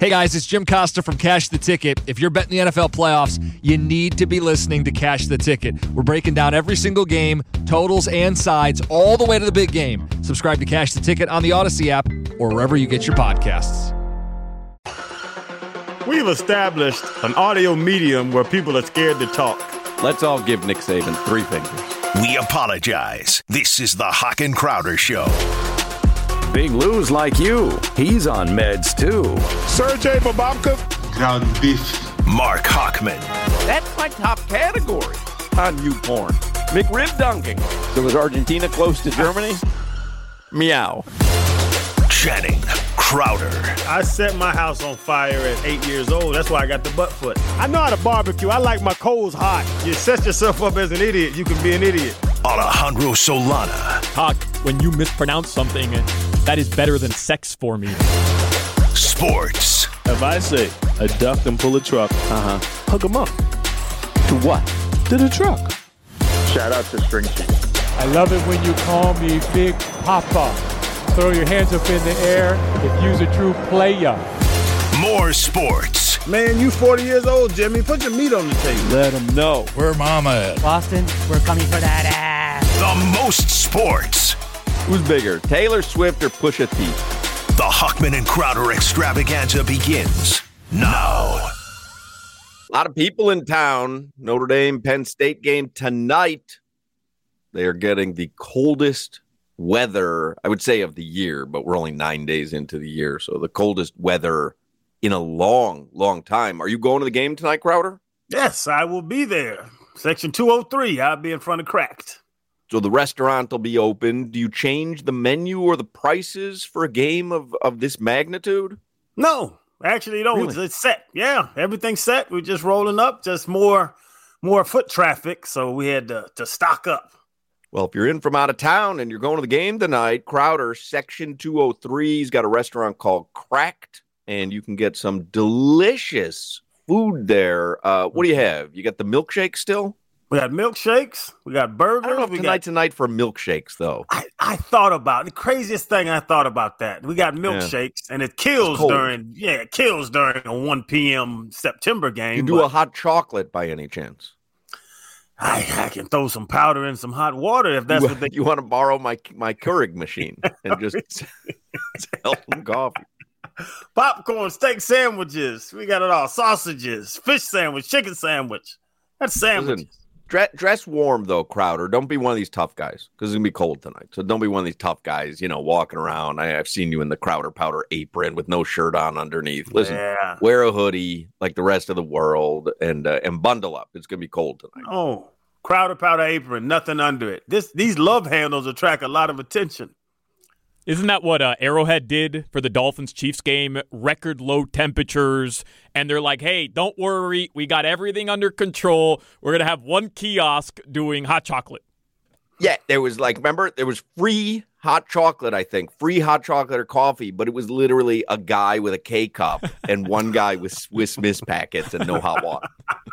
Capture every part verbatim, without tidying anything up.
Hey guys, it's Jim Costa from Cash the Ticket. If you're betting the N F L playoffs, you need to be listening to Cash the Ticket. We're breaking down every single game, totals and sides, all the way to the big game. Subscribe to Cash the Ticket on the Odyssey app or wherever you get your podcasts. We've established an audio medium where people are scared to talk. Let's all give Nick Saban three fingers. We apologize. This is the Hawk and Crowder Show. Big Lou's like you. He's on meds, too. Sergey Bababka. Ground beef. Mark Hockman. That's my top category on you porn. McRib dunking. So was Argentina close to Germany? Meow. Channing Crowder. I set my house on fire at eight years old. That's why I got the butt foot. I know how to barbecue. I like my coals hot. You set yourself up as an idiot, you can be an idiot. Alejandro Solana. Hawk, when you mispronounce something, that is better than sex for me. Sports. If I say a duck can pull a truck, Uh-huh. hook 'em up. To what? To the truck. Shout out to String Chicken. I love it when you call me Big Papa. Throw your hands up in the air if you's a true player. More sports. Man, you forty years old, Jimmy. Put your meat on the table. Let them know. Where mama at? Boston, we're coming for that ass. The most sports. Who's bigger, Taylor Swift or Pusha T? The Hockman and Crowder extravaganza begins now. A lot of people in town. Notre Dame, Penn State game tonight. They are getting the coldest weather, I would say, of the year, but we're only nine days into the year, so the coldest weather in a long, long time. Are you going to the game tonight, Crowder? Yes, I will be there. Section two oh three, I'll be in front of Cracked. So the restaurant will be open. Do you change the menu or the prices for a game of, of this magnitude? No, actually, no, Really? it's, it's set. Yeah, everything's set. We're just rolling up, just more more foot traffic, so we had to, to stock up. Well, if you're in from out of town and you're going to the game tonight, Crowder, Section two oh three, he's got a restaurant called Cracked, and you can get some delicious food there. Uh, what do you have? You got the milkshake still? We got milkshakes. We got burgers. I don't know if we tonight's got, a night for milkshakes, though. I, I thought about the craziest thing. I thought about that. We got milkshakes, and it kills cold. during yeah, it kills during a one p.m. September game. You do but a hot chocolate by any chance? I, I can throw some powder in some hot water if that's you, what they. You want to borrow my my Keurig machine and just sell some coffee? Popcorn, steak sandwiches. We got it all. Sausages, fish sandwich, chicken sandwich. That's sandwiches. Listen, dress, dress warm, though, Crowder. Don't be one of these tough guys because it's going to be cold tonight. So don't be one of these tough guys, you know, walking around. I, I've seen you in the Crowder powder apron with no shirt on underneath. Listen, Yeah. wear a hoodie like the rest of the world and uh, and bundle up. It's going to be cold tonight. Oh, Crowder powder apron, nothing under it. This These love handles attract a lot of attention. Isn't that what uh, Arrowhead did for the Dolphins-Chiefs game? Record low temperatures, and they're like, hey, don't worry, we got everything under control. We're going to have one kiosk doing hot chocolate. Yeah, there was like, remember, there was free hot chocolate, I think, free hot chocolate or coffee, but it was literally a guy with a K-cup and one guy with Swiss Miss packets and no hot water.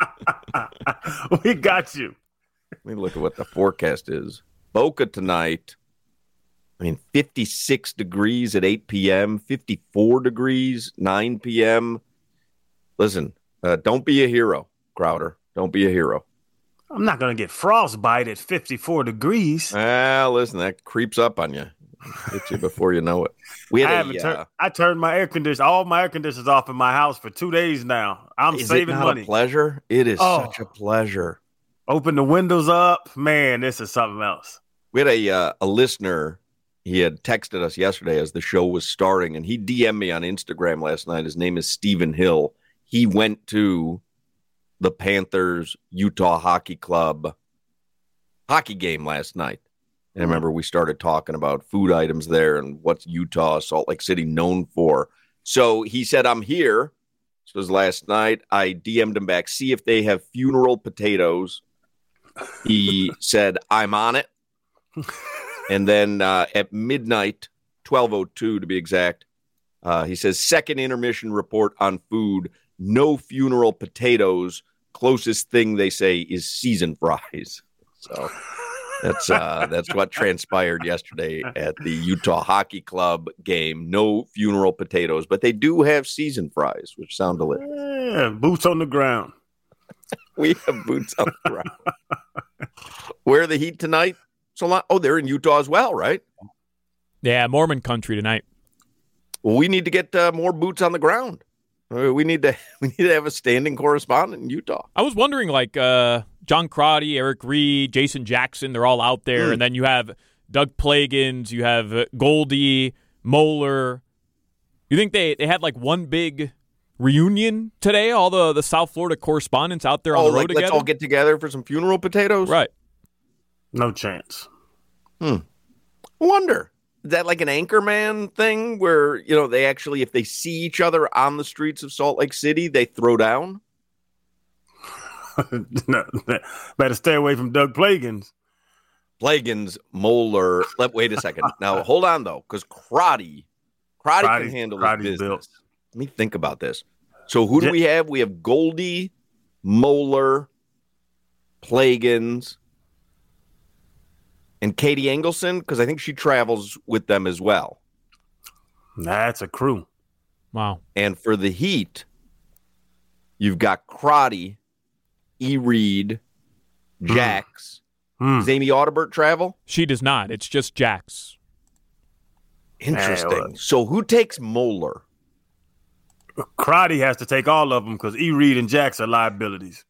We got you. Let me look at what the forecast is. Boca tonight. I mean, fifty-six degrees at eight p.m., fifty-four degrees, nine p.m. Listen, uh, don't be a hero, Crowder. Don't be a hero. I'm not going to get frostbite at fifty-four degrees. Ah, listen, that creeps up on you. Hit you before you know it. We I had haven't a, tur- uh, I turned my air conditioner, all my air conditioners off in my house for two days now. I'm is saving it not money. a pleasure? It is Oh. such a pleasure. Open the windows up. Man, this is something else. We had a uh, a listener. He had texted us yesterday as the show was starting, and he D M'd me on Instagram last night. His name is Stephen Hill. He went to the Panthers Utah Hockey Club hockey game last night. And I remember we started talking about food items there and what's Utah, Salt Lake City known for. So he said, I'm here. This was last night. I D M'd him back, see if they have funeral potatoes. He said, I'm on it. And then uh, at midnight, twelve oh two to be exact, uh, he says, second intermission report on food, no funeral potatoes. Closest thing they say is seasoned fries. So That's uh, that's what transpired yesterday at the Utah Hockey Club game. No funeral potatoes, but they do have seasoned fries, which sound delicious. Yeah, boots on the ground. We have boots on the ground. Where are the Heat tonight? So, oh, they're in Utah as well, right? Yeah, Mormon country tonight. Well, we need to get uh, more boots on the ground. We need to we need to have a standing correspondent in Utah. I was wondering, like uh, John Crotty, Eric Reed, Jason Jackson, they're all out there, mm. and then you have Doug Plagans, you have uh, Goldie, Moeller. You think they, they had like one big reunion today? All the, the South Florida correspondents out there on oh, the road like, together. Let's all get together for some funeral potatoes, right? No chance. Hmm. Wonder. Is that like an Anchorman thing where, you know, they actually, if they see each other on the streets of Salt Lake City, they throw down? No, better stay away from Doug Plagans. Plagans, Moeller. Let, wait a second. Now, hold on, though, because Crotty, Crotty can handle his business. Built. Let me think about this. So who do yeah. we have? We have Goldie, Moeller, Plagans, and Katie Engelson, because I think she travels with them as well. That's a crew. Wow. And for the Heat, you've got Crotty, E. Reed, Jax. Mm. Does Amy Audibert travel? She does not. It's just Jax. Interesting. So who takes Moeller? Crotty has to take all of them because E. Reed and Jax are liabilities.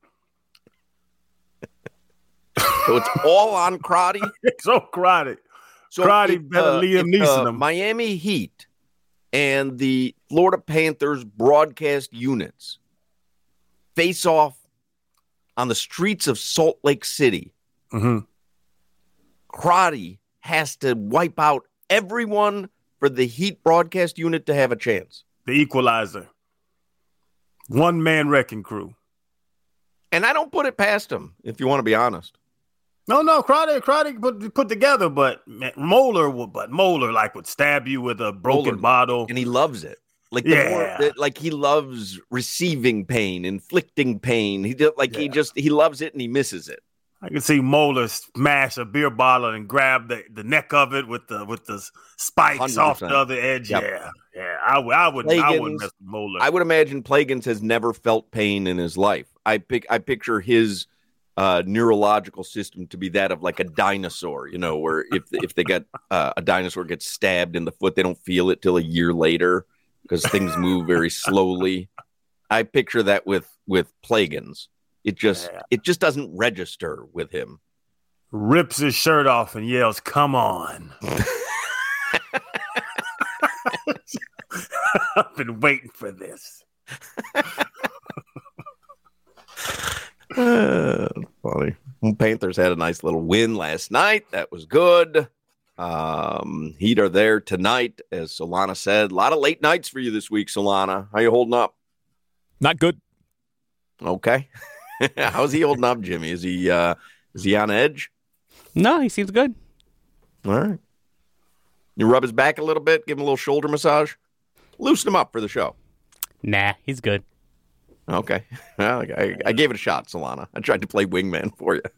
So it's all on Crotty? So Crotty. So Crotty if, better uh, Liam Neeson. Uh, Miami Heat and the Florida Panthers broadcast units face off on the streets of Salt Lake City. Mm-hmm. Crotty has to wipe out everyone for the Heat broadcast unit to have a chance. The equalizer. One-man wrecking crew. And I don't put it past him, if you want to be honest. No, no, Crotty, Crotty put, put together, but Moeller would, but Moeller like would stab you with a broken Moeller, bottle, and he loves it. Like, the yeah, more, the, like he loves receiving pain, inflicting pain. He did, like yeah. he just he loves it and he misses it. I can see Moeller smash a beer bottle and grab the, the neck of it with the with the spikes one hundred percent off the other edge. Yep. Yeah, yeah. I, I would Plagans, I wouldn't mess with Moeller. I would imagine Plagans has never felt pain in his life. I pick I picture his uh, neurological system to be that of like a dinosaur. You know, where if if they get uh, a dinosaur gets stabbed in the foot, they don't feel it till a year later because things move very slowly. I picture that with with Plagans. It just yeah. it just doesn't register with him. Rips his shirt off and yells, "Come on." I've been waiting for this. uh, funny. Panthers had a nice little win last night. That was good. Um, Heat are there tonight, as Solana said. A lot of late nights for you this week, Solana. How you holding up? Not good. Okay. How's he holding up, Jimmy? Is he uh, is he on edge? No, he seems good. All right. You rub his back a little bit, give him a little shoulder massage, loosen him up for the show. Nah, he's good. Okay. Well, I, I gave it a shot, Solana. I tried to play wingman for you.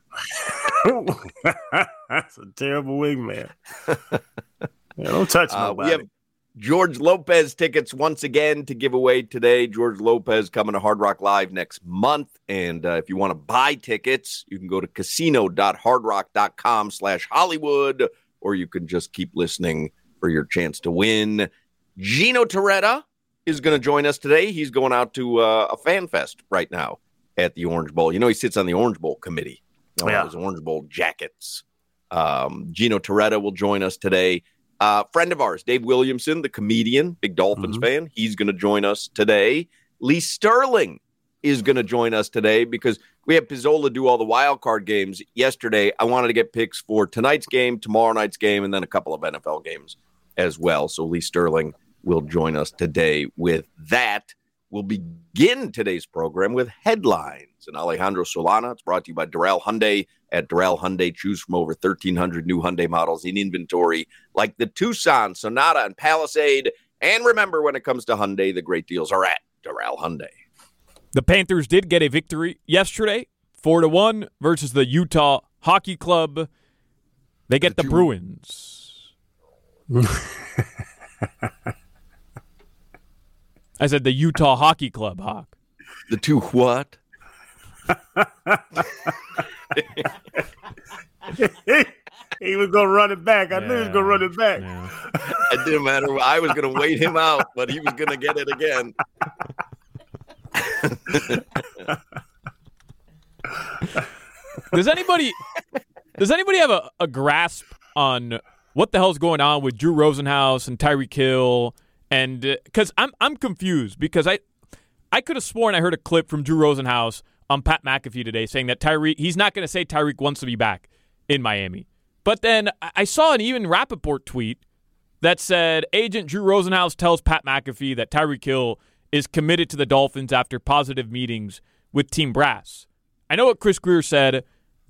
That's a terrible wingman. Yeah, don't touch uh, nobody. We have George Lopez tickets once again to give away today. George Lopez coming to Hard Rock Live next month. And uh, if you want to buy tickets, you can go to casino.hardrock.com slash Hollywood, or you can just keep listening for your chance to win. Gino Torretta is going to join us today. He's going out to uh, a fan fest right now at the Orange Bowl. You know, he sits on the Orange Bowl committee. You know, yeah. Those Orange Bowl jackets. Um, Gino Torretta will join us today. Uh, friend of ours, Dave Williamson, the comedian, big Dolphins mm-hmm. fan. He's going to join us today. Lee Sterling is going to join us today because we had Pizzola do all the wild card games yesterday. I wanted to get picks for tonight's game, tomorrow night's game, and then a couple of N F L games as well. So Lee Sterling will join us today with that. We'll begin today's program with headlines. And Alejandro Solana, it's brought to you by Doral Hyundai. At Doral Hyundai, choose from over thirteen hundred new Hyundai models in inventory, like the Tucson, Sonata, and Palisade. And remember, when it comes to Hyundai, the great deals are at Doral Hyundai. The Panthers did get a victory yesterday, four to one versus the Utah Hockey Club. They get the, the Bruins. I said the Utah Hockey Club, Hawk. The two what? He was going to run it back. I yeah, knew he was going to run it back. Yeah. It didn't matter. I was going to wait him out, but he was going to get it again. Does anybody does anybody have a, a grasp on what the hell's going on with Drew Rosenhaus and Tyreek Hill? And because uh, I'm I'm confused because I I could have sworn I heard a clip from Drew Rosenhaus on Pat McAfee today saying that Tyreek he's not going to say Tyreek wants to be back in Miami. But then I saw an Ian Rappaport tweet that said Agent Drew Rosenhaus tells Pat McAfee that Tyreek Hill is committed to the Dolphins after positive meetings with Team Brass. I know what Chris Grier said.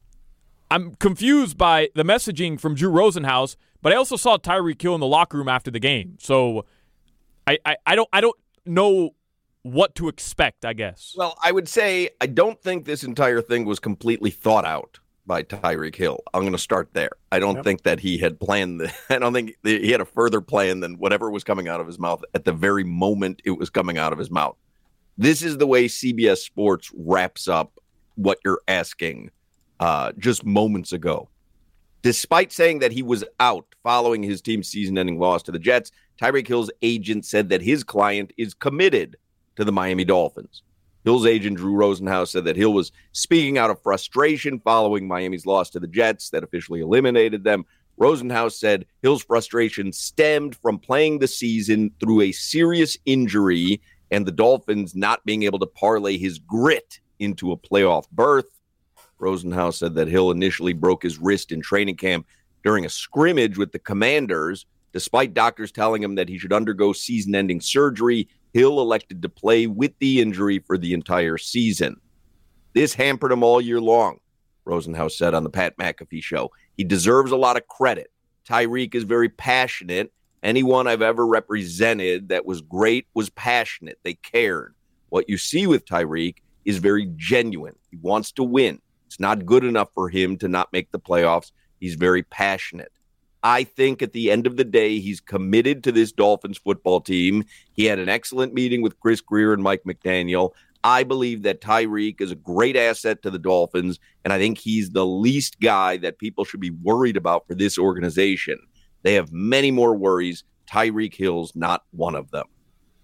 I'm confused by the messaging from Drew Rosenhaus, but I also saw Tyreek Hill in the locker room after the game. So I, I, I don't I don't know what to expect, I guess. Well, I would say I don't think this entire thing was completely thought out by Tyreek Hill. I'm going to start there. I don't yep. think that he had planned the, I don't think he had a further plan than whatever was coming out of his mouth at the very moment it was coming out of his mouth. This is the way C B S Sports wraps up what you're asking uh, just moments ago. Despite saying that he was out following his team's season-ending loss to the Jets, Tyreek Hill's agent said that his client is committed to the Miami Dolphins. Hill's agent, Drew Rosenhaus, said that Hill was speaking out of frustration following Miami's loss to the Jets that officially eliminated them. Rosenhaus said Hill's frustration stemmed from playing the season through a serious injury and the Dolphins not being able to parlay his grit into a playoff berth. Rosenhaus said that Hill initially broke his wrist in training camp during a scrimmage with the Commanders. Despite doctors telling him that he should undergo season-ending surgery, Hill elected to play with the injury for the entire season. This hampered him all year long, Rosenhaus said on the Pat McAfee show. He deserves a lot of credit. Tyreek is very passionate. Anyone I've ever represented that was great was passionate. They cared. What you see with Tyreek is very genuine. He wants to win. It's not good enough for him to not make the playoffs. He's very passionate. I think at the end of the day, he's committed to this Dolphins football team. He had an excellent meeting with Chris Grier and Mike McDaniel. I believe that Tyreek is a great asset to the Dolphins, and I think he's the least guy that people should be worried about for this organization. They have many more worries. Tyreek Hill's not one of them.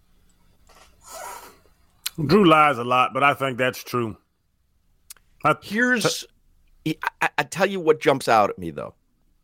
Drew lies a lot, but I think that's true. I, Here's, I, I tell you what jumps out at me, though.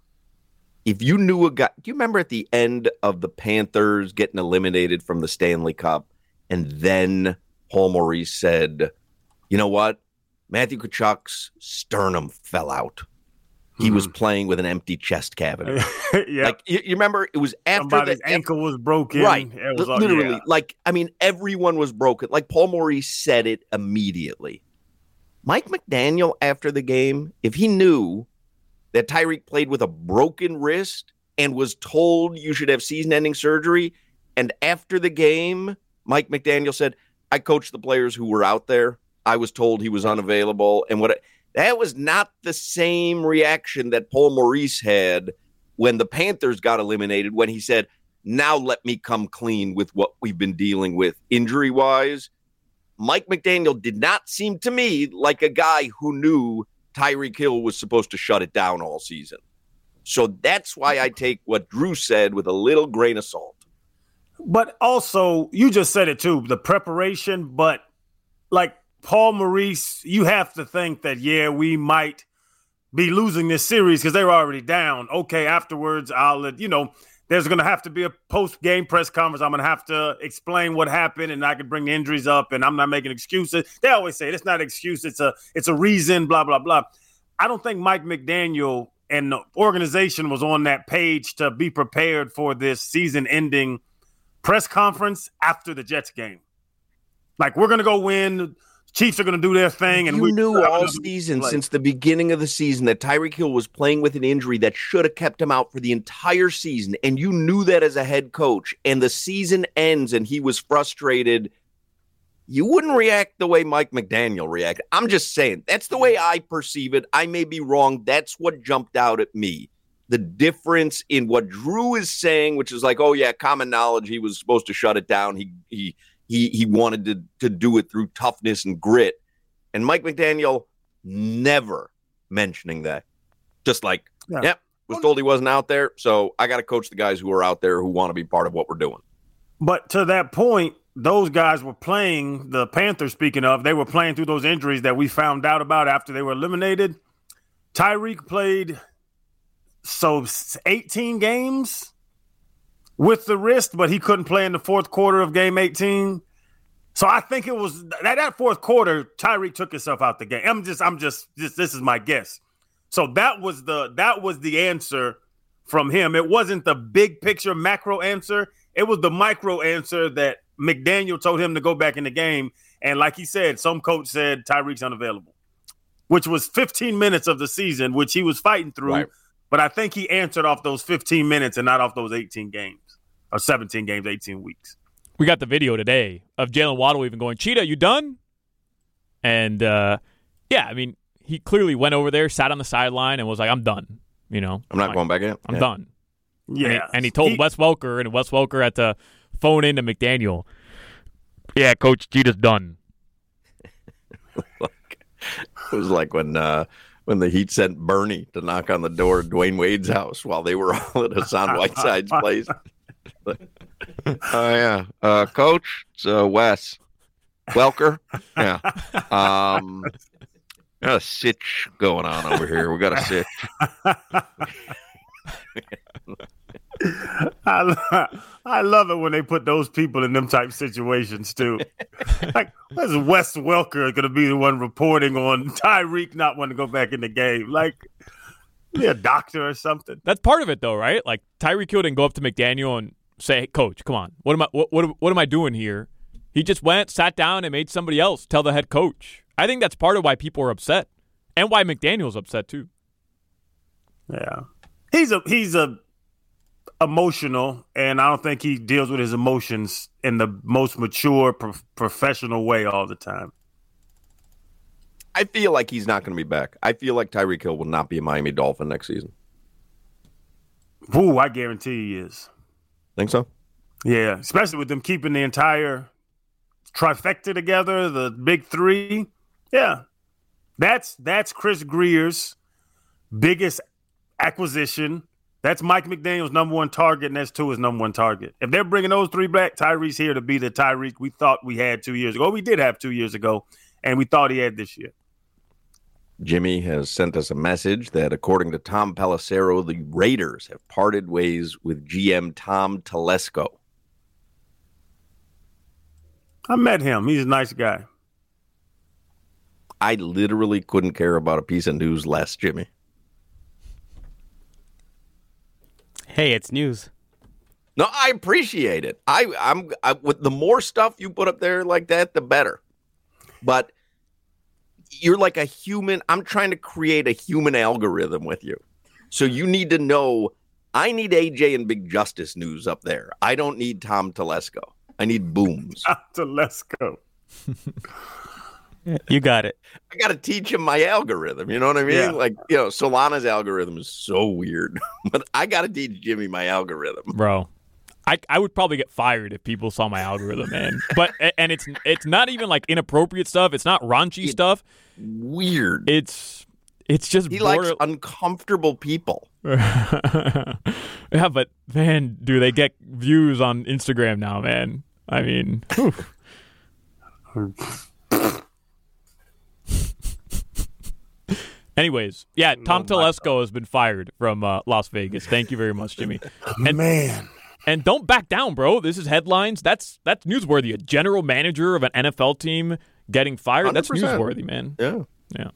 If you knew a guy, do you remember at the end of the Panthers getting eliminated from the Stanley Cup, and then Paul Maurice said, you know what? Matthew Tkachuk's sternum fell out. He hmm. was playing with an empty chest cavity. yeah. Like, you, you remember, it was after Somebody's the ankle was broken. Right. It was, Literally. Yeah. Like, I mean, everyone was broken. Like, Paul Maurice said it immediately. Mike McDaniel, after the game, if he knew that Tyreek played with a broken wrist and was told you should have season-ending surgery, and after the game, Mike McDaniel said, I coached the players who were out there. I was told he was unavailable. And what that was not the same reaction that Paul Maurice had when the Panthers got eliminated, when he said, now let me come clean with what we've been dealing with injury-wise. Mike McDaniel did not seem to me like a guy who knew Tyreek Hill was supposed to shut it down all season. So that's why I take what Drew said with a little grain of salt. But also, you just said it too, the preparation, but like Paul Maurice, you have to think that, yeah, we might be losing this series because they were already down. Okay, afterwards, I'll let, you know, there's going to have to be a post-game press conference. I'm going to have to explain what happened, and I can bring the injuries up, and I'm not making excuses. They always say it's not an excuse. It's a it's a reason, blah, blah, blah. I don't think Mike McDaniel and the organization was on that page to be prepared for this season-ending press conference after the Jets game. Like, we're going to go win. Chiefs are going to do their thing. And you we knew all season, play. since the beginning of the season, that Tyreek Hill was playing with an injury that should have kept him out for the entire season. And you knew that as a head coach. And the season ends and he was frustrated. You wouldn't react the way Mike McDaniel reacted. I'm just saying, that's the way I perceive it. I may be wrong. That's what jumped out at me. the difference in what Drew is saying, which is like, oh yeah, common knowledge, he was supposed to shut it down. He he he he wanted to to do it through toughness and grit. And Mike McDaniel never mentioning that. Just like, yeah. yep, was told he wasn't out there, so I got to coach the guys who are out there who want to be part of what we're doing. But to that point, those guys were playing, the Panthers, speaking of, they were playing through those injuries that we found out about after they were eliminated. Tyreek played so eighteen games with the wrist, but he couldn't play in the fourth quarter of game eighteen. So I think it was that, that fourth quarter, Tyreek took himself out the game. I'm just, I'm just, just, this is my guess. So that was the, that was the answer from him. It wasn't the big picture macro answer. It was the micro answer that McDaniel told him to go back in the game. And like he said, some coach said Tyreek's unavailable, which was fifteen minutes of the season, which he was fighting through. Right. But I think he answered off those fifteen minutes and not off those eighteen games or seventeen games, eighteen weeks. We got the video today of Jalen Waddle even going, Cheetah, you done? And, uh, yeah, I mean, he clearly went over there, sat on the sideline, and was like, I'm done. You know, I'm not like, going back in. I'm yeah. done. Yeah. And he, and he told he, Wes Welker, and Wes Welker had to phone in to McDaniel. Yeah, Coach Cheetah's done. Like, it was like when uh, when the Heat sent Bernie to knock on the door of Dwayne Wade's house while they were all at Hassan Whiteside's place. Like, oh, yeah. Uh, Coach, it's uh, Wes Welker. Yeah. Um, got a sitch going on over here. We got a sitch. I, lo- I love it when they put those people in them type situations, too. Like, where's Wes Welker going to be the one reporting on Tyreek not wanting to go back in the game? Like, be a doctor or something. That's part of it, though, right? Like, Tyreek Hill didn't go up to McDaniel and say, hey, Coach, come on. What am I what, what what am I doing here? He just went, sat down, and made somebody else tell the head coach. I think that's part of why people are upset and why McDaniel's upset, too. Yeah. He's a he's a emotional, and I don't think he deals with his emotions in the most mature, pro- professional way all the time. I feel like he's not going to be back. I feel like Tyreek Hill will not be a Miami Dolphin next season. Ooh, I guarantee he is. Think so? Yeah, especially with them keeping the entire trifecta together, the big three. Yeah, that's that's Chris Greer's biggest acquisition. That's Mike McDaniel's number one target, and that's Tua's number one target. If they're bringing those three back, Tyreek's here to be the Tyreek we thought we had two years ago. We did have two years ago, and we thought he had this year. Jimmy has sent us a message that, according to Tom Pelissero, the Raiders have parted ways with G M Tom Telesco. I met him. He's a nice guy. I literally couldn't care about a piece of news less, Jimmy. Hey, it's news. No, I appreciate it. I, I'm I, with the more stuff you put up there like that, the better. But you're like a human. I'm trying to create a human algorithm with you. So you need to know, I need A J and Big Justice news up there. I don't need Tom Telesco. I need booms. Tom Telesco. You got it. I got to teach him my algorithm. You know what I mean? Yeah. Like, you know, Solana's algorithm is so weird. But I got to teach Jimmy my algorithm. Bro. I, I would probably get fired if people saw my algorithm, man. But and it's it's not even like inappropriate stuff. It's not raunchy it's stuff. Weird. It's it's just he border- likes uncomfortable people. Yeah, but man, do they get views on Instagram now, man? I mean, anyways, yeah, Tom oh Telesco has been fired from uh, Las Vegas. Thank you very much, Jimmy. And, man. And don't back down, bro. This is headlines. That's that's newsworthy. A general manager of an N F L team getting fired. one hundred percent. That's newsworthy, man. Yeah. Yeah.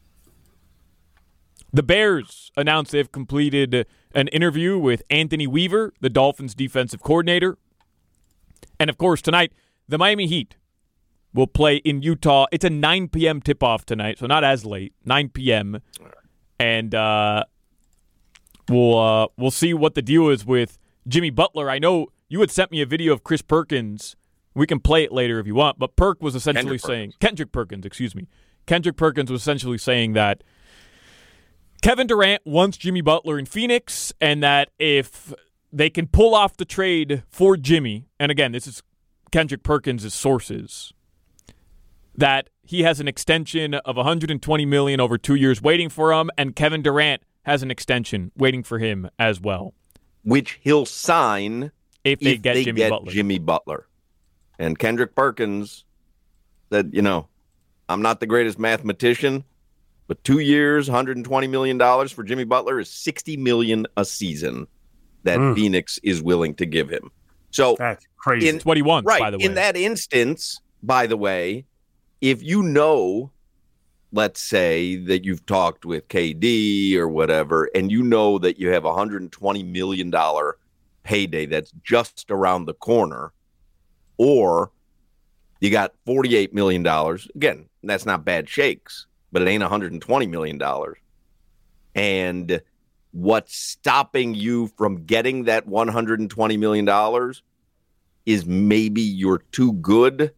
The Bears announced they've completed an interview with Anthony Weaver, the Dolphins' defensive coordinator. And, of course, tonight, the Miami Heat will play in Utah. It's a nine p.m. tip-off tonight, so not as late, nine p.m. And uh, we'll uh, we'll see what the deal is with Jimmy Butler. I know you had sent me a video of Chris Perkins. We can play it later if you want. But Perk was essentially Kendrick saying – Perkins. Kendrick Perkins, excuse me. Kendrick Perkins was essentially saying that Kevin Durant wants Jimmy Butler in Phoenix, and that if they can pull off the trade for Jimmy, and again, this is Kendrick Perkins' sources, that he has an extension of one hundred twenty million dollars over two years waiting for him, and Kevin Durant has an extension waiting for him as well. Which he'll sign if they if get, they Jimmy, get Butler. Jimmy Butler. And Kendrick Perkins said, you know, I'm not the greatest mathematician, but two years, one hundred twenty million dollars for Jimmy Butler is sixty million dollars a season that mm. Phoenix is willing to give him. So that's crazy. It's what he wants, right, by the way. In that instance, by the way, if you know, let's say that you've talked with K D or whatever, and you know that you have a one hundred twenty million dollars payday that's just around the corner, or you got forty-eight million dollars, again, that's not bad shakes, but it ain't one hundred twenty million dollars. And what's stopping you from getting that one hundred twenty million dollars is maybe you're too good.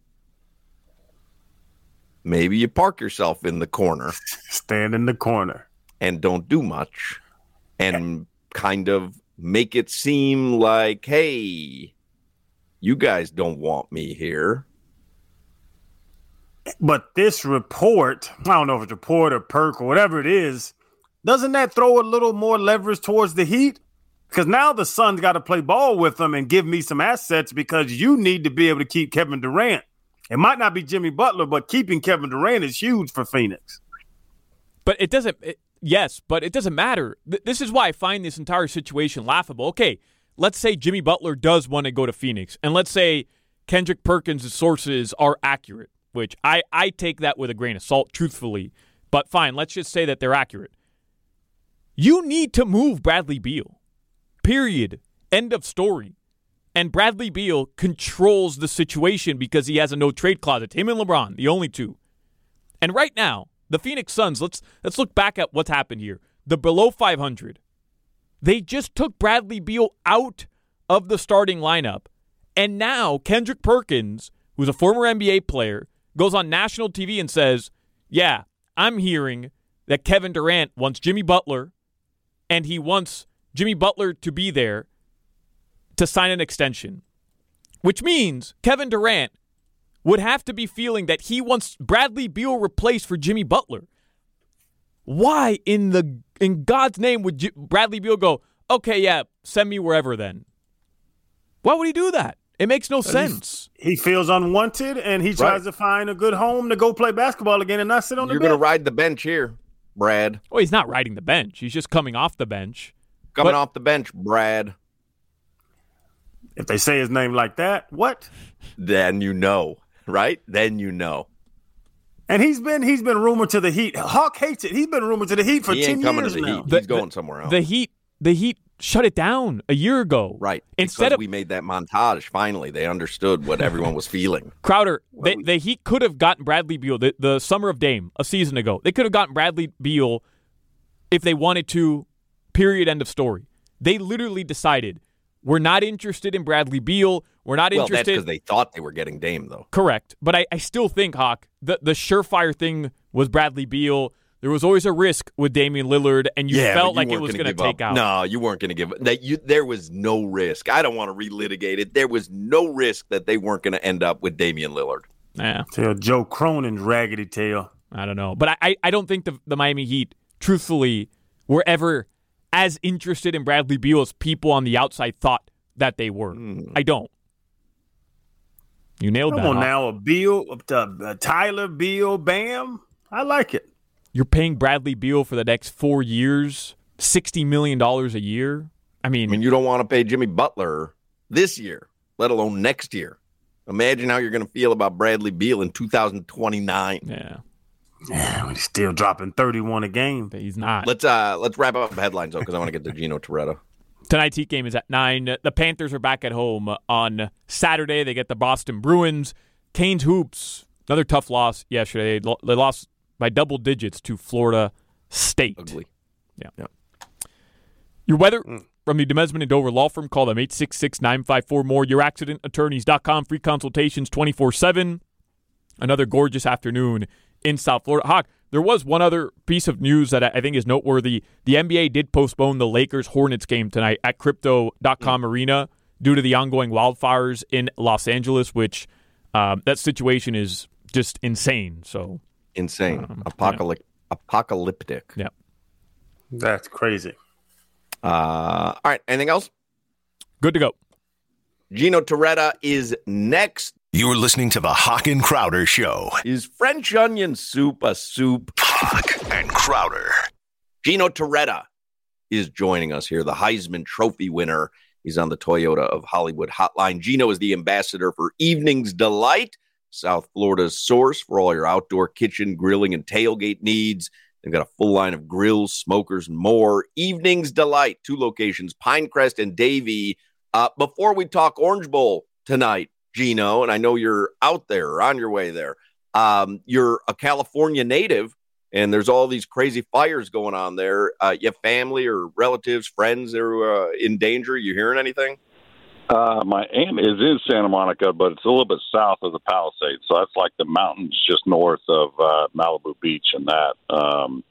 Maybe you park yourself in the corner. Stand in the corner. And don't do much. And kind of make it seem like, hey, you guys don't want me here. But this report, I don't know if it's report or perk or whatever it is, doesn't that throw a little more leverage towards the Heat? Because now the Suns got to play ball with them and give me some assets because you need to be able to keep Kevin Durant. It might not be Jimmy Butler, but keeping Kevin Durant is huge for Phoenix. But it doesn't it, – yes, but it doesn't matter. Th- this is why I find this entire situation laughable. Okay, let's say Jimmy Butler does want to go to Phoenix, and let's say Kendrick Perkins' sources are accurate, which I, I take that with a grain of salt, truthfully. But fine, let's just say that they're accurate. You need to move Bradley Beal, period, end of story. And Bradley Beal controls the situation because he has a no-trade clause. It's him and LeBron, the only two. And right now, the Phoenix Suns, let's let's look back at what's happened here. The below five hundred, they just took Bradley Beal out of the starting lineup. And now Kendrick Perkins, who's a former N B A player, goes on national T V and says, yeah, I'm hearing that Kevin Durant wants Jimmy Butler, and he wants Jimmy Butler to be there to sign an extension, which means Kevin Durant would have to be feeling that he wants Bradley Beal replaced for Jimmy Butler. Why in the in God's name would J- Bradley Beal go, okay, yeah, send me wherever then? Why would he do that? It makes no sense. He feels unwanted, and he tries right. to find a good home to go play basketball again and not sit on You're the bench. You're going to ride the bench here, Brad. Well, he's not riding the bench. He's just coming off the bench. Coming but, off the bench, Brad. If they say his name like that, what? Then you know, right? Then you know. And he's been he's been rumored to the Heat. Hawk hates it. He's been rumored to the Heat for he ten ain't coming years to the now. Heat. The, he's going the, somewhere else. The Heat, the Heat shut it down a year ago. Right. Instead because of we made that montage. Finally, they understood what everyone was feeling. Crowder, they, the Heat could have gotten Bradley Beal the, the summer of Dame a season ago. They could have gotten Bradley Beal if they wanted to. Period. End of story. They literally decided, we're not interested in Bradley Beal. We're not well, interested. Well, that's because they thought they were getting Dame, though. Correct. But I, I still think, Hawk, the, the surefire thing was Bradley Beal. There was always a risk with Damian Lillard, and you yeah, felt you like it was going to take up. out. No, you weren't going to give that. You there was no risk. I don't want to relitigate it. There was no risk that they weren't going to end up with Damian Lillard. Yeah. Tell Joe Cronin's raggedy tail. I don't know. But I, I don't think the, the Miami Heat, truthfully, were ever as interested in Bradley Beal as people on the outside thought that they were. Mm. I don't. You nailed Come that. Come on huh? now, a Beal, uh, Tyler Beal, Bam. I like it. You're paying Bradley Beal for the next four years, sixty million dollars a year. I mean, I mean, you don't want to pay Jimmy Butler this year, let alone next year. Imagine how you're going to feel about Bradley Beal in two thousand twenty-nine. Yeah. Yeah, he's still dropping thirty-one a game. But he's not. Let's uh let's wrap up the headlines though, because I want to get to Gino Toretta. Tonight's Heat game is at nine. The Panthers are back at home on Saturday. They get the Boston Bruins. Canes Hoops, another tough loss yesterday. They lost by double digits to Florida State. Ugly. Yeah. yeah. Your weather mm. from the DeMesman and Dover Law Firm. Call them eight six six, nine five four, more. your accident attorneys dot com. Free consultations twenty-four seven. Another gorgeous afternoon in South Florida. Hawk, there was one other piece of news that I think is noteworthy. The N B A did postpone the Lakers-Hornets game tonight at Crypto dot com Arena due to the ongoing wildfires in Los Angeles, which um, that situation is just insane. So Insane. Um, Apocalyp- yeah. Apocalyptic. Yeah. That's crazy. Uh, all right. Anything else? Good to go. Gino Torretta is next. You're listening to the Hawk and Crowder Show. Is French onion soup a soup? Hawk and Crowder. Gino Torretta is joining us here, the Heisman Trophy winner. He's on the Toyota of Hollywood hotline. Gino is the ambassador for Evening's Delight, South Florida's source for all your outdoor kitchen, grilling, and tailgate needs. They've got a full line of grills, smokers, and more. Evening's Delight, two locations, Pinecrest and Davie. Uh, before we talk Orange Bowl tonight, Gino, and I know you're out there or on your way there, um, you're a California native, and there's all these crazy fires going on there. Uh, you have family or relatives, friends that are uh, in danger? You hearing anything? Uh, my aunt is in Santa Monica, but it's a little bit south of the Palisades, so that's like the mountains just north of uh, Malibu Beach and that. Um,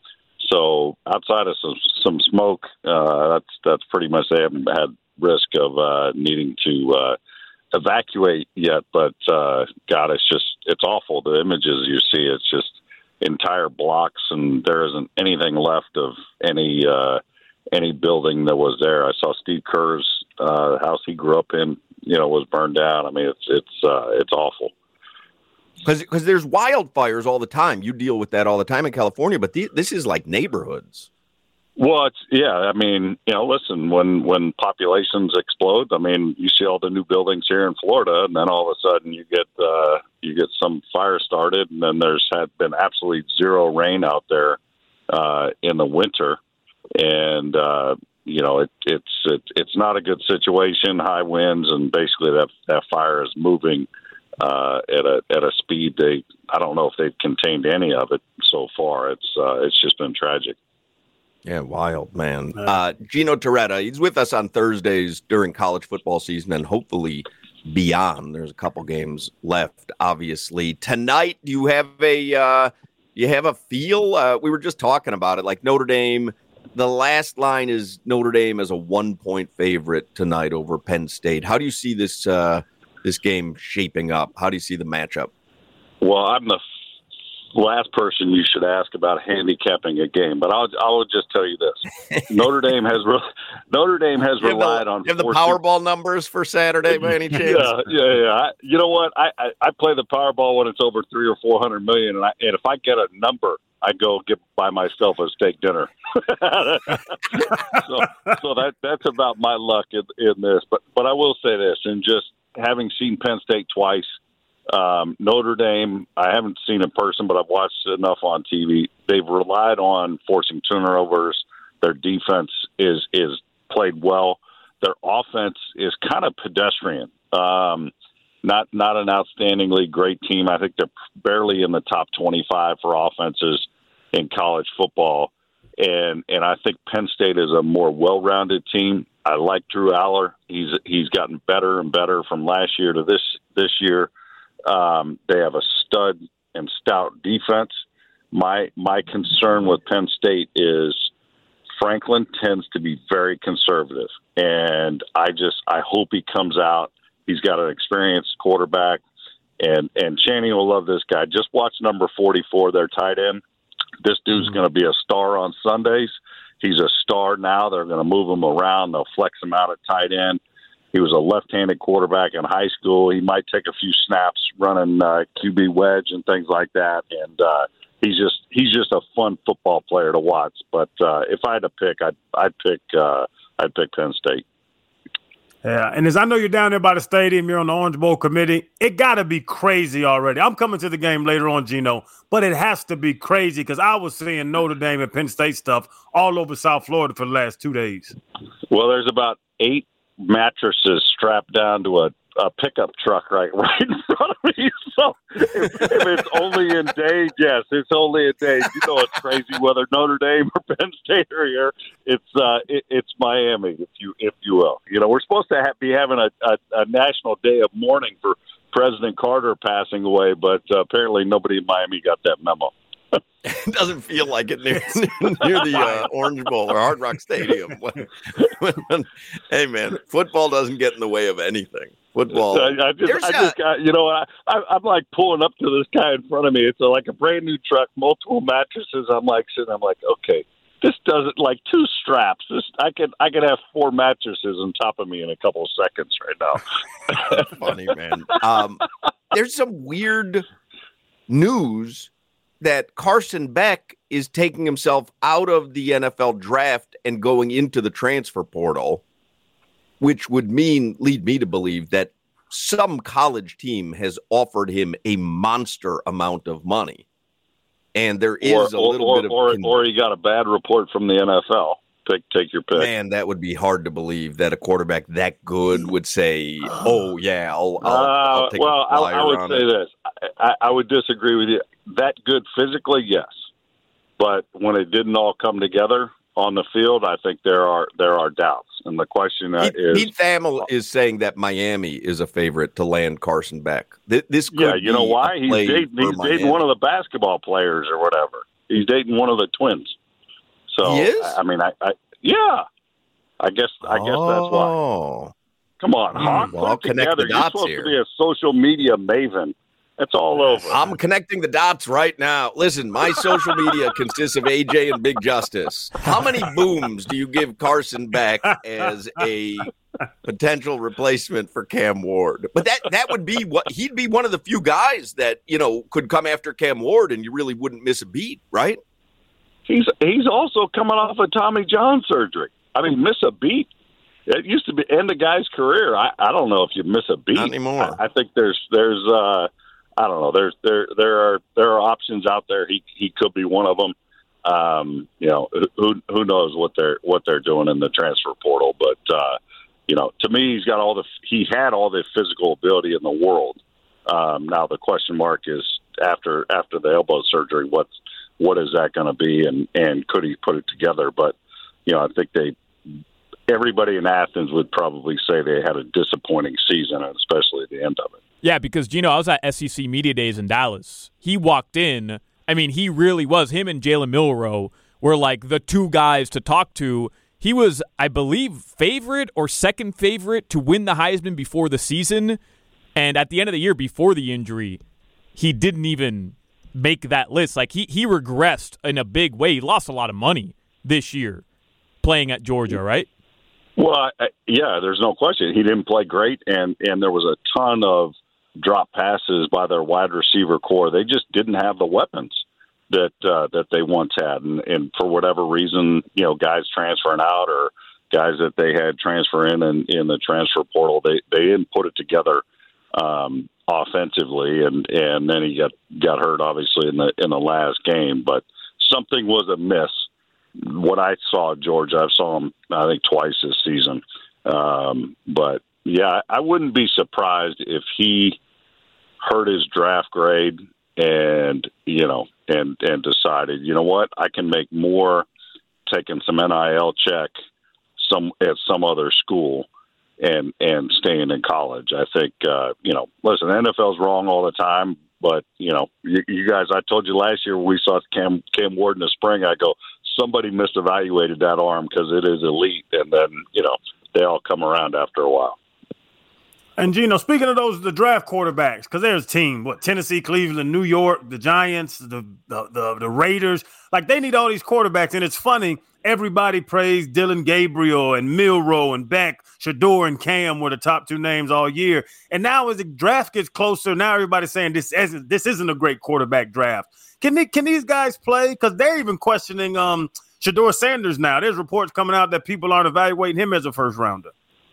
so outside of some, some smoke, uh, that's that's pretty much they haven't had risk of uh, needing to uh, evacuate yet. But uh, God, it's just it's awful. The images you see, it's just entire blocks, and there isn't anything left of any uh, any building that was there. I saw Steve Kerr's uh, house he grew up in, you know, was burned down. I mean, it's it's uh, it's awful. Because because there's wildfires all the time. You deal with that all the time in California, but the, this is like neighborhoods. Well, it's, yeah, I mean, you know, listen, when, when populations explode, I mean, you see all the new buildings here in Florida, and then all of a sudden you get uh, you get some fire started, and then there's had been absolutely zero rain out there uh, in the winter, and uh, you know, it, it's it, it's not a good situation. High winds, and basically that that fire is moving uh, at a at a speed they I don't know if they've contained any of it so far. It's uh, it's just been tragic. Yeah, wild, man. Uh, Gino Torretta, he's with us on Thursdays during college football season and hopefully beyond. There's a couple games left, obviously. Tonight, do you have a uh, you have a feel? Uh, we were just talking about it, like Notre Dame. The last line is Notre Dame as a one-point favorite tonight over Penn State. How do you see this uh, this game shaping up? How do you see the matchup? Well, I'm the last person you should ask about handicapping a game, but I'll I will just tell you this: Notre Dame has re- Notre Dame has you relied the, on. You have the Powerball numbers for Saturday by any chance? Yeah, yeah, yeah. I, you know what? I, I I play the Powerball when it's over three or four hundred million, and I, and if I get a number, I go get buy myself a steak dinner. so so that that's about my luck in, in this. But but I will say this, and just having seen Penn State twice. Um, Notre Dame, I haven't seen in person, but I've watched enough on T V. They've relied on forcing turnovers. Their defense is is played well. Their offense is kind of pedestrian. Um, not not an outstandingly great team. I think they're barely in the top twenty-five for offenses in college football. And and I think Penn State is a more well-rounded team. I like Drew Aller. He's he's gotten better and better from last year to this this year. Um, they have a stud and stout defense. My my concern with Penn State is Franklin tends to be very conservative, and I just I hope he comes out. He's got an experienced quarterback, and and Channing will love this guy. Just watch number forty-four, their tight end. This dude's going to be a star on Sundays. He's a star now. They're going to move him around. They'll flex him out at tight end. He was a left-handed quarterback in high school. He might take a few snaps running uh, Q B wedge and things like that. And uh, he's just he's just a fun football player to watch. But uh, if I had to pick, I'd I'd pick uh, I'd pick Penn State. Yeah, and as I know you're down there by the stadium, you're on the Orange Bowl committee. It got to be crazy already. I'm coming to the game later on, Gino, but it has to be crazy because I was seeing Notre Dame and Penn State stuff all over South Florida for the last two days. Well, there's about eight mattresses strapped down to a, a pickup truck right right in front of me. So if, if it's only in days, yes, it's only in days. You know it's crazy whether Notre Dame or Penn State are here. It's uh, it, it's Miami, if you if you will. You know we're supposed to have, be having a, a, a national day of mourning for President Carter passing away, but uh, apparently nobody in Miami got that memo. It doesn't feel like it near, near the uh, Orange Bowl or Hard Rock Stadium. Hey, man, football doesn't get in the way of anything. Football. I, I just, I just got, you know, I, I, I'm like pulling up to this guy in front of me. It's a, like a brand new truck, multiple mattresses. I'm like sitting, I'm like, okay, this doesn't like two straps. This I could, I could have four mattresses on top of me in a couple of seconds right now. Funny, man. Um, there's some weird news that Carson Beck is taking himself out of the N F L draft and going into the transfer portal, which would mean, lead me to believe that some college team has offered him a monster amount of money. And there is or, a little or, bit of... Or, or he got a bad report from the N F L. Take, take your pick. Man, that would be hard to believe that a quarterback that good would say, oh, yeah, I'll, I'll, I'll uh, take well, a flyer I, I would on say it. this. I, I would disagree with you. That good physically, yes. But when it didn't all come together on the field, I think there are there are doubts. And the question Pete, is... Pete Thamel is saying that Miami is a favorite to land Carson Beck. This, this could Yeah, you know be why? a He's play dating, for he's Miami. dating one of the basketball players or whatever. He's dating one of the twins. So, He is? I mean, I, I yeah. I guess I guess oh. that's why. Come on, Hawk, well, I'll put it connect together. the You're dots supposed here. to be a social media maven. It's all over. I'm connecting the dots right now. Listen, my social media consists of A J and Big Justice. How many booms do you give Carson Beck as a potential replacement for Cam Ward? But that that would be what he'd be one of the few guys that, you know, could come after Cam Ward and you really wouldn't miss a beat, right? He's he's also coming off of Tommy John surgery. I mean, miss a beat. It used to be end a guy's career. I, I don't know if you miss a beat Not anymore. I, I think there's there's uh, I don't know. There's there there are there are options out there. He he could be one of them. Um, you know, who who knows what they're what they're doing in the transfer portal. But uh, you know, to me, he's got all the he had all the physical ability in the world. Um, now the question mark is after after the elbow surgery, what's what is that going to be, and and could he put it together? But you know, I think they. Everybody in Athens would probably say they had a disappointing season, and especially at the end of it. Yeah, because, Gino, I was at S E C Media Days in Dallas. He walked in. I mean, he really was. Him and Jalen Milroe were like the two guys to talk to. He was, I believe, favorite or second favorite to win the Heisman before the season. And at the end of the year, before the injury, he didn't even make that list. Like, he, he regressed in a big way. He lost a lot of money this year playing at Georgia, right? Well, I, yeah, there's no question. He didn't play great, and, and there was a ton of drop passes by their wide receiver core. They just didn't have the weapons that uh, that they once had, and, and for whatever reason, you know, guys transferring out or guys that they had transfer in and in the transfer portal, they, they didn't put it together um, offensively, and, and then he got got hurt obviously in the in the last game, but something was amiss. What I saw, George, I saw him, I think, twice this season. Um, but, yeah, I wouldn't be surprised if he hurt his draft grade and, you know, and, and decided, you know what, I can make more taking some N I L check some at some other school and, and staying in college. I think, uh, you know, listen, the N F L's wrong all the time. But, you know, you, you guys, I told you last year when we saw Cam, Cam Ward in the spring, I go, somebody misevaluated that arm because it is elite. And then, you know, they all come around after a while. And, Gino, speaking of those, the draft quarterbacks, because there's a team, what, Tennessee, Cleveland, New York, the Giants, the, the the the Raiders. Like, they need all these quarterbacks. And it's funny, everybody praised Dylan Gabriel and Milroe and Beck. Shador and Cam were the top two names all year. And now as the draft gets closer, now everybody's saying this isn't, this isn't a great quarterback draft. Can they, can these guys play? Because they're even questioning um, Shador Sanders now. There's reports coming out that people aren't evaluating him as a first-rounder.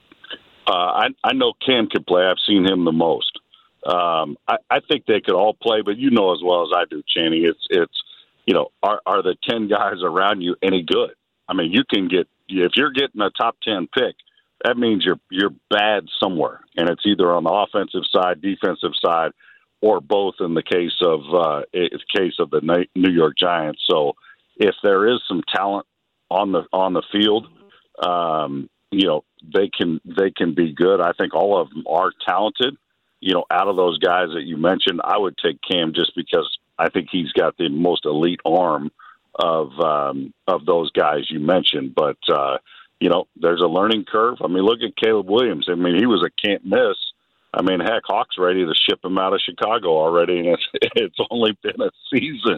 Uh, I, I know Cam can play. I've seen him the most. Um, I, I think they could all play, but you know as well as I do, Channing, it's, it's you know, are, are the ten guys around you any good? I mean, you can get – if you're getting a top ten pick, that means you're you're bad somewhere, and it's either on the offensive side, defensive side, or both in the case of uh, in the case of the New York Giants. So if there is some talent on the on the field, um, you know, they can they can be good. I think all of them are talented. you know, out of those guys that you mentioned, I would take Cam just because I think he's got the most elite arm of um, of those guys you mentioned. But, uh, you know, there's a learning curve. I mean, look at Caleb Williams. I mean, he was a can't miss. I mean, heck, Hawk's ready to ship him out of Chicago already, and it's, it's only been a season.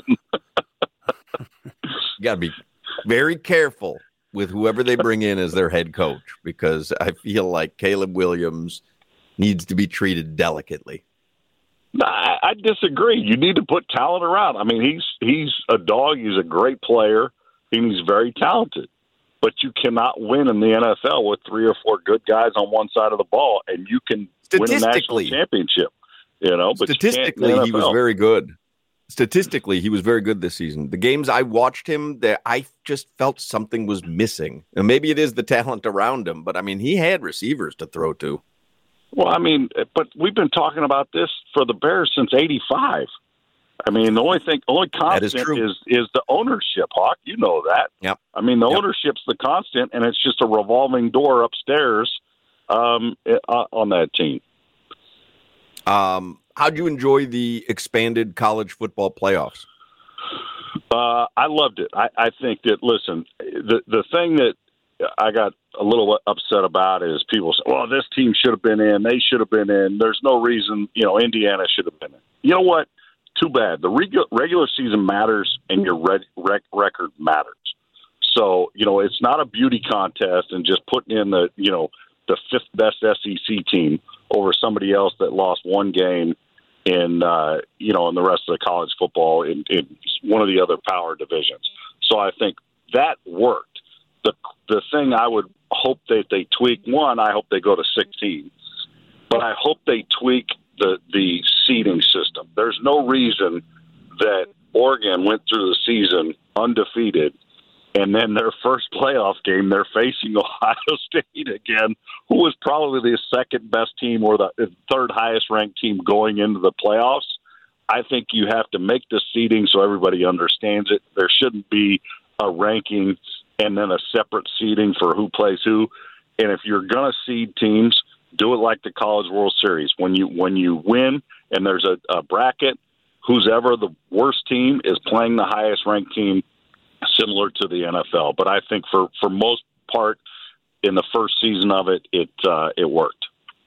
You got to be very careful with whoever they bring in as their head coach, because I feel like Caleb Williams needs to be treated delicately. I, I disagree. You need to put talent around. I mean, he's he's a dog. He's a great player, and he's very talented. But you cannot win in the N F L with three or four good guys on one side of the ball, and you can win a national championship. You know, but statistically, he was very good. Statistically, he was very good this season. The games I watched him, that I just felt something was missing. And maybe it is the talent around him, but I mean, he had receivers to throw to. Well, I mean, but we've been talking about this for the Bears since eighty-five. I mean, the only thing, only constant is, is is the ownership, Hawk. You know that. Yep. I mean, the yep. ownership's the constant, and it's just a revolving door upstairs um, on that team. Um, how'd you enjoy the expanded college football playoffs? Uh, I loved it. I, I think that, listen, the the thing that I got a little upset about is people say, well, this team should have been in. They should have been in. There's no reason, you know, Indiana should have been in. You know what? Too bad. The regu- regular season matters, and your red- rec- record matters. So, you know, it's not a beauty contest and just putting in the, you know, the fifth best S E C team over somebody else that lost one game in, uh, you know, in the rest of the college football in, in one of the other power divisions. So I think that worked. The the thing I would hope that they tweak, one, I hope they go to sixteen, but I hope they tweak the, the seeding system. There's no reason that Oregon went through the season undefeated, and then their first playoff game, they're facing Ohio State again, who was probably the second best team or the third highest ranked team going into the playoffs. I think you have to make the seeding so everybody understands it. There shouldn't be a ranking and then a separate seeding for who plays who. And if you're going to seed teams, do it like the College World Series. When you when you win and there's a, a bracket, who's ever the worst team is playing the highest ranked team, similar to the N F L. But I think for, for most part, in the first season of it, it uh, it worked.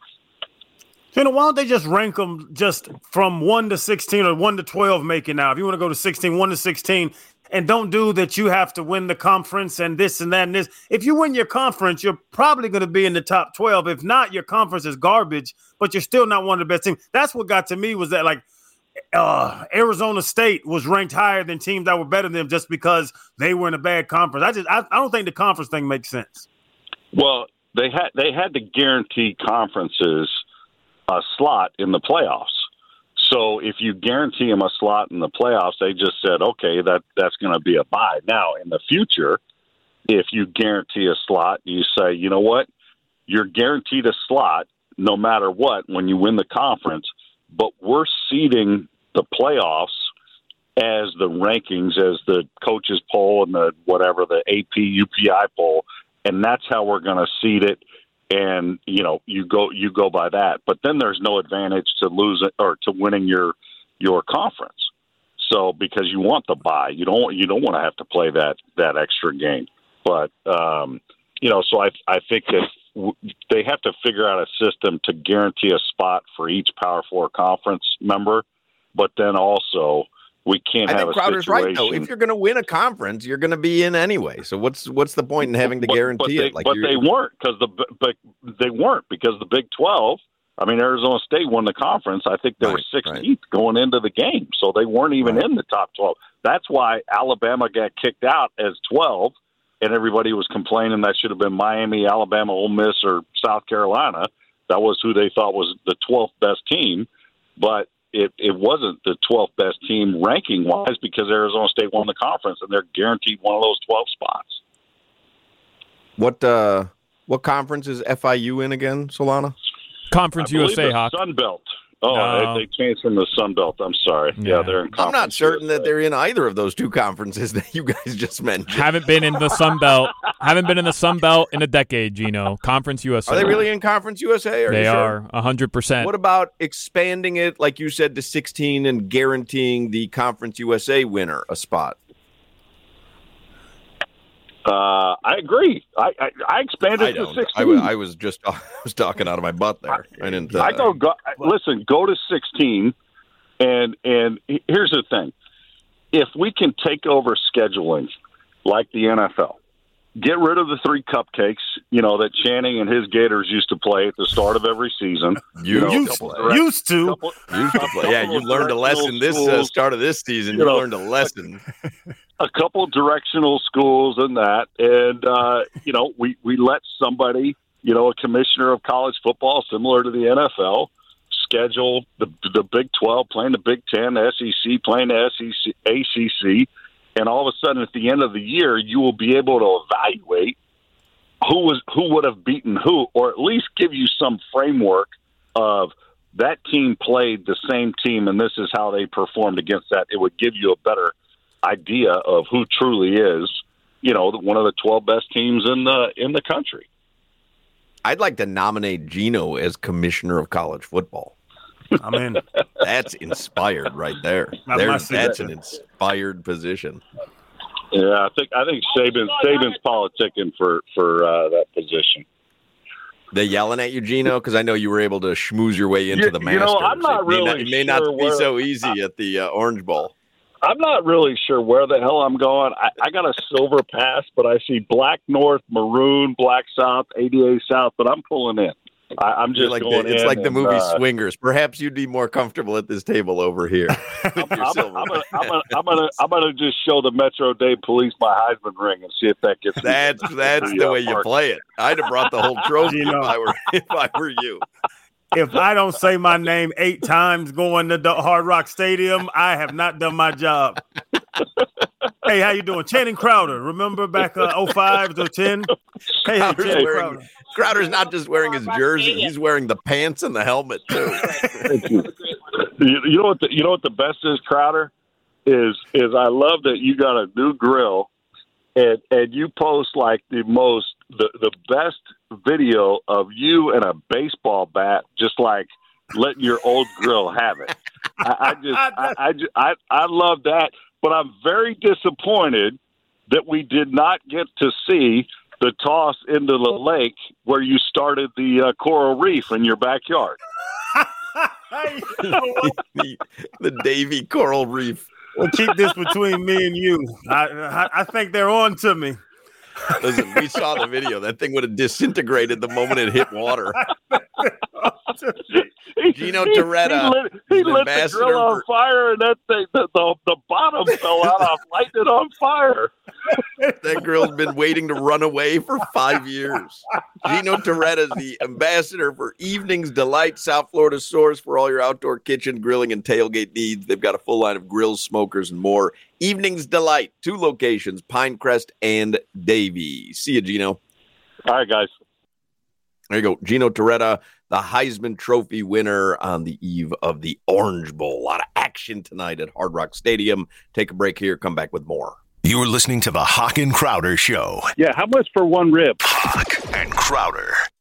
You know, why don't they just rank them just from one to sixteen or one to twelve, make it now? If you want to go to sixteen, one to sixteen, and don't do that you have to win the conference and this and that and this. If you win your conference, you're probably going to be in the top twelve. If not, your conference is garbage, but you're still not one of the best teams. That's what got to me was that, like, uh, Arizona State was ranked higher than teams that were better than them just because they were in a bad conference. I just I, I don't think the conference thing makes sense. Well, they had they had to guarantee conferences a slot in the playoffs. So if you guarantee them a slot in the playoffs, they just said, okay, that that's going to be a bye. Now, in the future, if you guarantee a slot, you say, you know what, you're guaranteed a slot no matter what when you win the conference, but we're seeding the playoffs as the rankings, as the coaches poll and the whatever, the A P U P I poll, and that's how we're going to seed it. And, you know, you go you go by that. But then there's no advantage to losing or to winning your your conference. So because you want the bye, you don't you don't want to have to play that that extra game. But um, you know, so I I think that w- they have to figure out a system to guarantee a spot for each Power Four conference member. But then also, we can't I have think a Crowder's situation. right, though. If you're going to win a conference, you're going to be in anyway. So what's what's the point in having to but, guarantee but they, it? Like but they weren't because the but they weren't because the Big twelve. I mean, Arizona State won the conference. I think they right, were sixteenth right. going into the game, so they weren't even right. in the top twelve. That's why Alabama got kicked out as twelve, and everybody was complaining that should have been Miami, Alabama, Ole Miss, or South Carolina. That was who they thought was the twelfth best team, but It, it wasn't the twelfth best team ranking wise because Arizona State won the conference and they're guaranteed one of those twelve spots. What uh, what conference is F I U in again, Solana? Conference I U S A, the Hawk. Sun Belt. Oh, No. they, they changed from the Sun Belt. I'm sorry. Yeah, Yeah. they're in I'm not Conference certain U S A. that they're in either of those two conferences that you guys just mentioned. Haven't been in the Sun Belt. Haven't been in the Sun Belt in a decade, Gino. Conference U S A. Are they really in Conference U S A? Are They you sure? are, one hundred percent. What about expanding it, like you said, to sixteen and guaranteeing the Conference U S A winner a spot? Uh, I agree. I I, I expanded I to don't. sixteen. I, wa- I was just I was talking out of my butt there. I didn't. Uh, I go, go listen, go to sixteen, and and here's the thing: if we can take over scheduling like the N F L, get rid of the three cupcakes, you know, that Channing and his Gators used to play at the start of every season. You know, used, direct, used to. couple, used to play. Yeah, you learned a lesson this uh, start of this season. You, You know, learned a lesson. a couple directional schools and that, and uh, you know, we we let somebody, you know, a commissioner of college football, similar to the N F L, schedule the the Big twelve playing the Big Ten, the S E C playing the S E C, A C C, and all of a sudden at the end of the year, you will be able to evaluate who was who would have beaten who, or at least give you some framework of that team played the same team, and this is how they performed against that. It would give you a better idea of who truly is, you know, one of the twelve best teams in the in the country. I'd like to nominate Gino as commissioner of college football. I'm in. That's inspired right there. I there must see that's that. an inspired position. Yeah, I think I think Saban Saban's politicking for for uh, that position. They yelling at you, Gino, because I know you were able to schmooze your way into You- the you Masters. know, I'm not it may really not, it may sure not be where- so easy at the uh, Orange Bowl. I'm not really sure where the hell I'm going. I, I got a silver pass, but I see black north, maroon, black south, A D A south, but I'm pulling in. I, I'm You're just like going the, it's in like the and, movie uh, Swingers. Perhaps you'd be more comfortable at this table over here. I'm, I'm, I'm, gonna, I'm, gonna, I'm gonna I'm gonna just show the Metro Dade Police my Heisman ring and see if that gets. That's that's the way you play it. I'd have brought the whole trophy You know. if I were if I were you. If I don't say my name eight times going to the Hard Rock Stadium, I have not done my job. Hey, how you doing? Channing Crowder. Remember back uh, oh five to ten? Hey, hey, Crowder's, Channing wearing, Crowder. Crowder's not just wearing his jersey; he's wearing the pants and the helmet too. Thank you. You, you know what? The, you know what the best is, Crowder, is is I love that you got a new grill, and and you post like the most the the best video of you and a baseball bat, just like letting your old grill have it. I, I just I, I just I I love that, but I'm very disappointed that we did not get to see the toss into the lake where you started the uh, coral reef in your backyard. the, the Davy Coral Reef. We'll keep this between me and you. I, I I think they're on to me. Listen, we saw the video. That thing would have disintegrated the moment it hit water. Gino Torretta, He lit, he is the lit the ambassador grill on for- fire, and that thing, the, the, the bottom fell out off, lighting it on fire. That girl's been waiting to run away for five years. Gino Torretta is the ambassador for Evenings Delight, South Florida source for all your outdoor kitchen, grilling, and tailgate needs. They've got a full line of grills, smokers, and more. Evenings Delight, two locations, Pinecrest and Davie. See you, Gino. All right, guys. There you go. Gino Torretta, the Heisman Trophy winner on the eve of the Orange Bowl. A lot of action tonight at Hard Rock Stadium. Take a break here. Come back with more. You're listening to the Hawk and Crowder Show. Yeah, how much for one rib? Hawk and Crowder.